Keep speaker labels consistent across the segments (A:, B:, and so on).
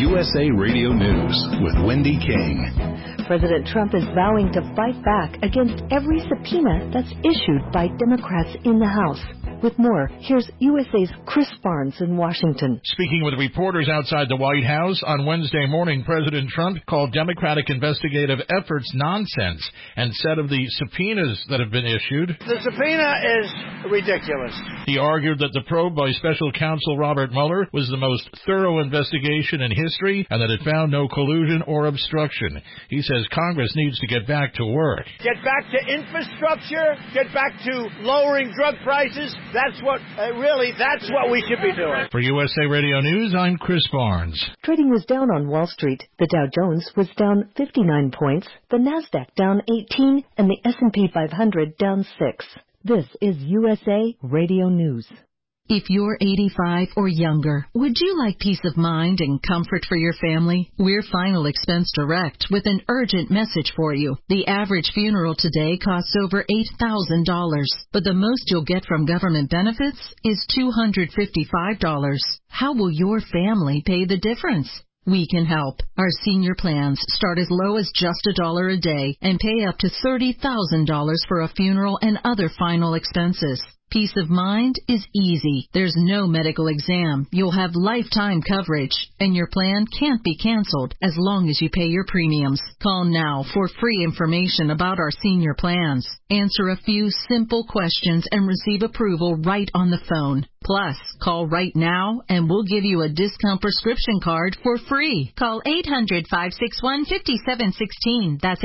A: USA Radio News with Wendy King.
B: President Trump is vowing to fight back against every subpoena that's issued by Democrats in the House. With more, here's USA's Chris Barnes in Washington.
C: Speaking with reporters outside the White House on Wednesday morning, President Trump called Democratic investigative efforts nonsense and said of the subpoenas that have been issued,
D: "The subpoena is ridiculous."
C: He argued that the probe by special counsel Robert Mueller was the most thorough investigation in history and that it found no collusion or obstruction. He says Congress needs to get back to work.
D: Get back to infrastructure, get back to lowering drug prices. That's what we should be doing.
C: For USA Radio News, I'm Chris Barnes.
B: Trading was down on Wall Street. The Dow Jones was down 59 points, the Nasdaq down 18, and the S&P 500 down 6. This is USA Radio News.
E: If you're 85 or younger, would you like peace of mind and comfort for your family? We're Final Expense Direct with an urgent message for you. The average funeral today costs over $8,000, but the most you'll get from government benefits is $255. How will your family pay the difference? We can help. Our senior plans start as low as just $1 a day and pay up to $30,000 for a funeral and other final expenses. Peace of mind is easy. There's no medical exam. You'll have lifetime coverage, and your plan can't be canceled as long as you pay your premiums. Call now for free information about our senior plans. Answer a few simple questions and receive approval right on the phone. Plus, call right now and we'll give you a discount prescription card for free. Call 800-561-5716. That's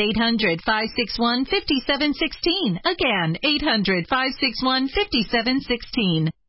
E: 800-561-5716. Again, 800-561-5716.